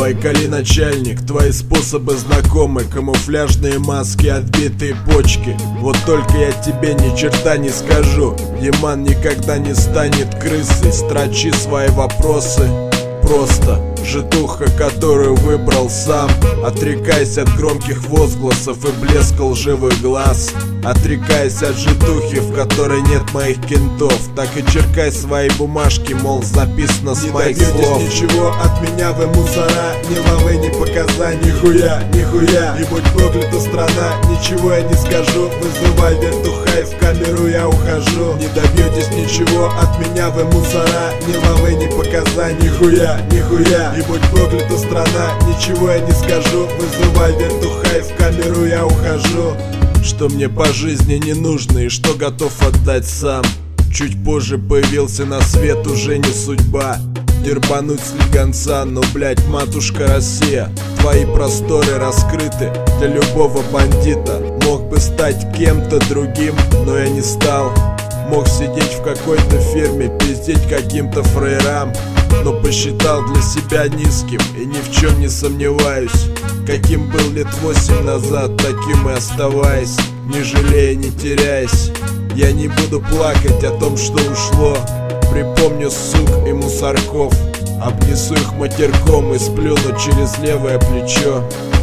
Байкали, начальник, твои способы знакомы. Камуфляжные маски, отбитые почки. Вот только я тебе ни черта не скажу. Диман никогда не станет крысой. Строчи свои вопросы просто. Житуха, которую выбрал сам. Отрекайся от громких возгласов и блеска лживых глаз. Отрекайся от житухи, в которой нет моих кентов. Так и черкай свои бумажки, мол, записано с моих слов. Ничего от меня, вы мусора. Ни лавы, ни показаний, нихуя, нихуя. И будь проклята страна, ничего я не скажу. Вызывай вертуха и в камеру я ухожу. Не добьетесь ничего от меня, вы мусора. Ни лавы, ни показаний, нихуя, нихуя. И будь проклята страна, ничего я не скажу. Вызывай вертуха и в камеру я ухожу. Что мне по жизни не нужно и что готов отдать сам. Чуть позже появился на свет, уже не судьба. Дербануть слегонца, но, блять, матушка Россия, твои просторы раскрыты для любого бандита. Мог бы стать кем-то другим, но я не стал. Мог сидеть в какой-то фирме, пиздеть каким-то фраерам, но посчитал для себя низким и ни в чем не сомневаюсь. Каким был лет 8 назад, таким и оставаясь, не жалея, не теряясь. Я не буду плакать о том, что ушло. Припомню сук и мусорков, обнесу их матерком и сплюну через левое плечо.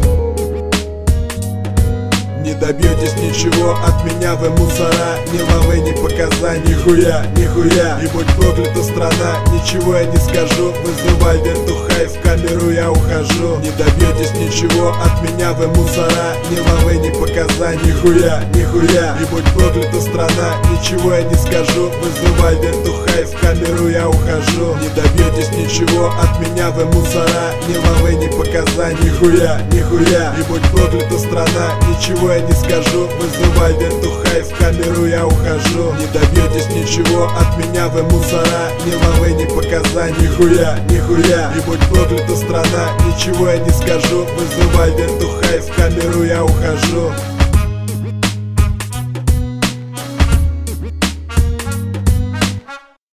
Не добьетесь ничего от меня, вы мусора. Ни лавы, ни показаний, нихуя, нихуя. И будь проклята страна, ничего я не скажу. Вызывай вертуха и в камеру я ухожу. Не добьетесь ничего от меня, вы мусора. Ни лавы, ни показаний, нихуя, нихуя. И будь проклята страна, ничего я не скажу. Вызывай вертуха и в камеру я ухожу. Не добьетесь ничего от меня, вы мусора. Ни лавы, ни показаний, нихуя, нихуя. И будь проклята страна, ничего я не скажу. Вызывай вертуха и в камеру я ухожу. Не добьетесь ничего от меня, вы мусора. Ни лавы, ни показаний, нихуя, нихуя. И будь проклята страна, ничего я не скажу. Вызывай вертуха и в камеру я ухожу.